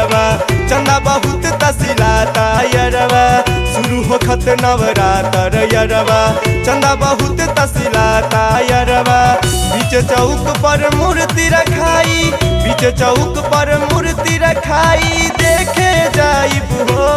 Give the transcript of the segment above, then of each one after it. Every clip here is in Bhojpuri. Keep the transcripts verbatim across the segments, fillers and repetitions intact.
यरवा चंदा बहुत तसिलाता यरवा शुरू हो खत नवरात्र यरवा चंदा बहुत तसिलाता यरवा बीच चौक पर मूर्ति रखाई बीच चौक पर मूर्ति रखाई देखे जाइब हो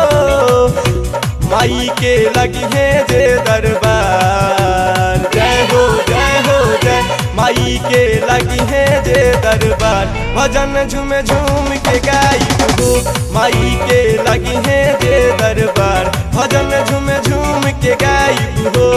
माई के लगी है जे दरबार जय हो जय हो जय माई के लगी है जे दरबार भजन झूम झूम के गाइब हो माई के लगी है जे दरबार भजन झूम झूम के गाइब हो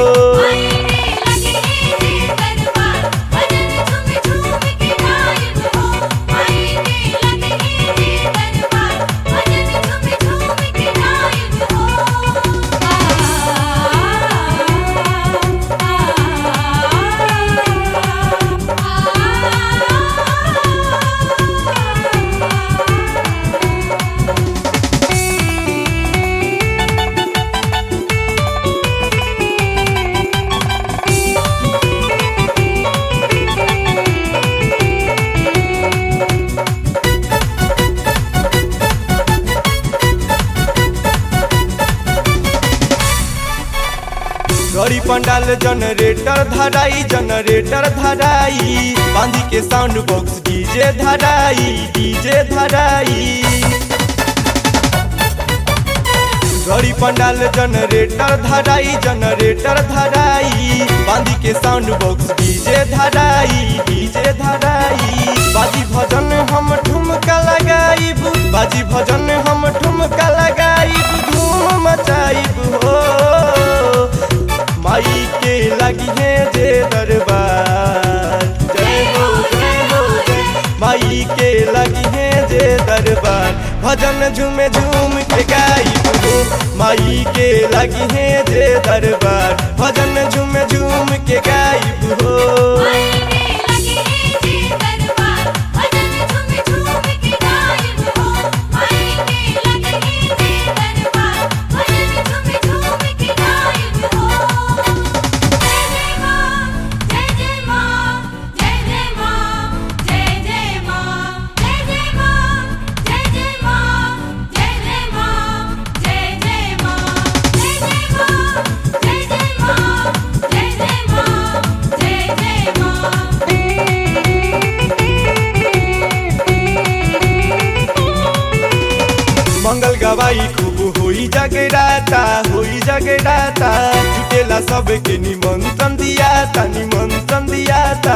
गड़ी पंडाल जनरेटर धराई जनरेटर धराई बांधी के साउंड बॉक्स डीजे धराई डीजे धराई गड़ी पंडाल जनरेटर धराई जनरेटर धराई बांधी के साउंड बॉक्स डीजे धराई डीजे धराई बाजी भजन हम ठुमका लगाइब बाजी भजन हम ठुमका लगाइब धूम मचाइब हो माई के लगी है जे दरबार जय हो जय हो जय माई के लगी है जे दरबार भजन झूम झूम के गाइब हो माई के लगी है जे दरबार भजन झूम झूम के गाइब हो मंगल गवाई खूब होई जगराता होई जगराता जुटेला सबके निमंत्रण दियाता निमंत्रण दियाता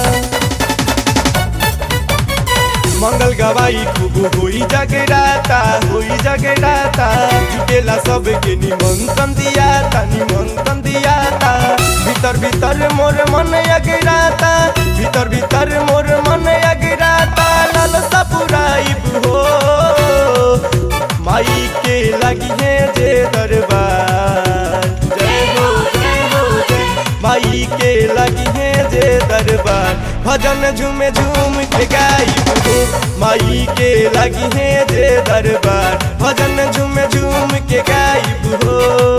मंगल गवाई खूब होई जगराता होई जगराता जुटेला सबके निमंत्रण दियाता निमंत्रण दियाता भीतर भीतर मोर मन अगराता भीतर भीतर मोर मन अगराता लालसा पुराइब हो माई के लगी है जे दरबार जय हो जय हो जय माई के लगी है जे दरबार भजन झूम झूम के गाइब हो माई के लगी है जे दरबार भजन झूम झूम के गाइब हो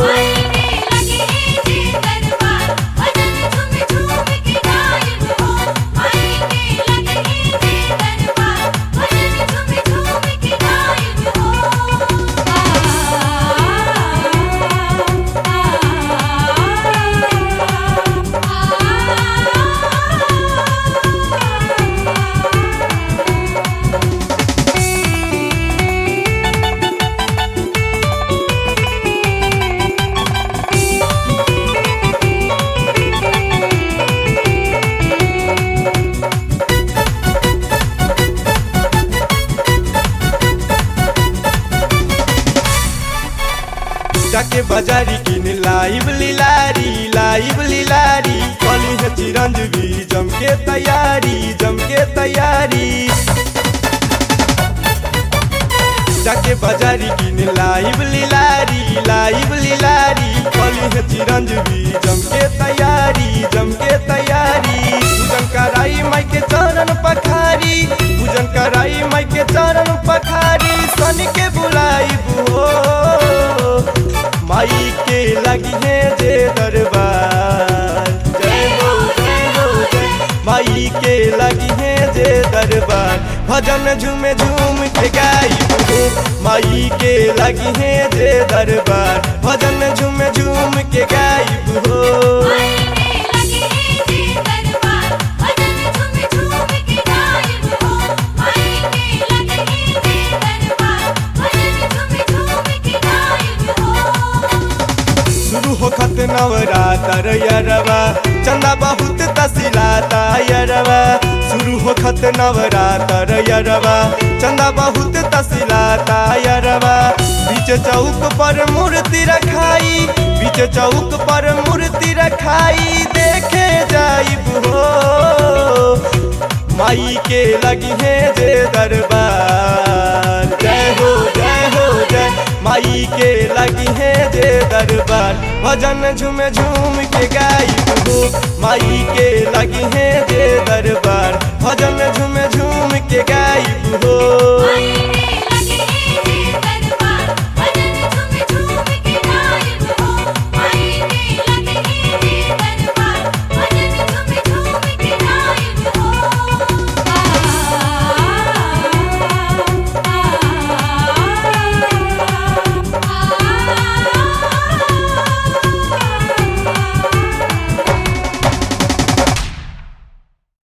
जाके बाजारी किन लाइव लीलारी लाइव लीलारी कली है चिरंजीवी जमके तैयारी जमके तैयारी जाके बाजारी किन लाइव लीलारी लाइव लीलारी कली है चिरंजीवी जमके तैयारी जमके तैयारी पूजन कराई माई के चरण पखारी पूजन कराई माई के चरण पखारी सन के बुलाई हो माई के लगी है जे दरबार जय हो जय हो जय माई के लगी है जे दरबार भजन झूम झूम के गाइब माई के लगी है जे दरबार भजन झूम झूम के गाइब हो। शुरू होखत नवरात्र यरवा चंदा बहुत तसिलाता यरवा शुरू होखत नवरात्र यरवा चंदा बहुत तसिलाता यरवा बीच चौक पर मूर्ति रखाई बीच चौक पर मूर्ति रखाई देखे जाइब हो। माई के लगी है जे दरबार जय हो जय हो जय माई के लगी है जे दरबार भजन झूम झूम के गाइब हो। माई के लगी है जे दरबार भजन झूम झूम के गाइब हो।